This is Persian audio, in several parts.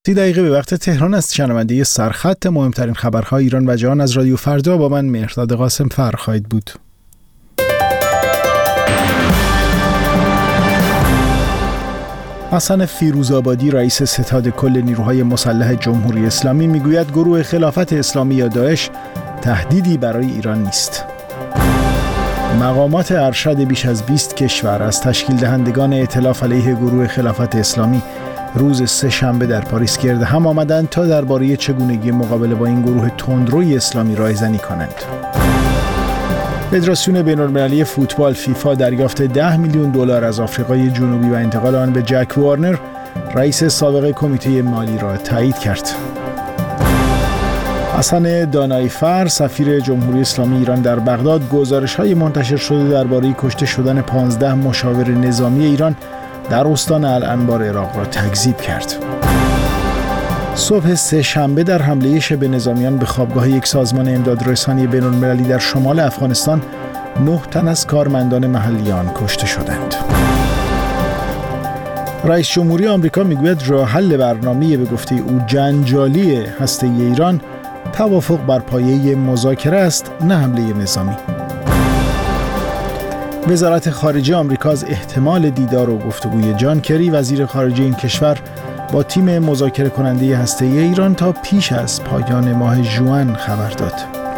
30 دقیقه به وقت تهران است. شنونده سرخط مهمترین خبرهای ایران و جهان از رادیو فردا با من مهرداد قاسم فرخ خواهید بود. حسن فیروزآبادی رئیس ستاد کل نیروهای مسلح جمهوری اسلامی میگوید گروه خلافت اسلامی یا داعش تهدیدی برای ایران نیست. مقامات ارشد بیش از 20 کشور از تشکیل دهندگان ائتلاف علیه گروه خلافت اسلامی روز سه‌شنبه در پاریس گرد هم آمدند تا درباره چگونگی مقابله با این گروه تندروی اسلامی رایزنی کنند. فدراسیون بین‌المللی فوتبال فیفا دریافت $10 میلیون از آفریقای جنوبی و انتقال آن به جک وارنر، رئیس سابق کمیته مالی را تایید کرد. حسن دانایفر سفیر جمهوری اسلامی ایران در بغداد گزارش‌های منتشر شده درباره کشته شدن 15 مشاور نظامی ایران در استان الانبار عراق را تکذیب کرد. صبح سه‌شنبه در حمله شبه نظامیان به خوابگاه یک سازمان امدادرسانی بین‌المللی در شمال افغانستان 9 تن از کارمندان محلی آن کشته شدند. رئیس جمهوری آمریکا میگوید راه حل برنامه‌ای به گفته او جنجالی هسته‌ای ایران توافق بر پایه مذاکره است، نه حمله نظامی. وزارت خارجه آمریکا از احتمال دیدار و گفتگوی جان کری وزیر خارجه این کشور با تیم مذاکره کننده هسته‌ای ایران تا پیش از پایان ماه ژوئن خبر داد.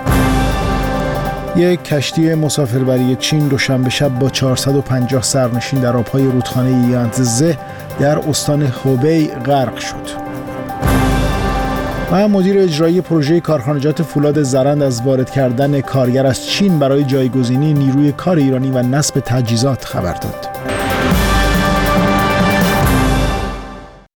یک کشتی مسافربری چین دوشنبه شب با 450 سرنشین در آبهای رودخانه یانتزه در استان هوبی غرق شد. و مدیر اجرایی پروژه کارخانجات فولاد زرند از وارد کردن کارگر از چین برای جایگزینی نیروی کار ایرانی و نصب تجهیزات خبر داد.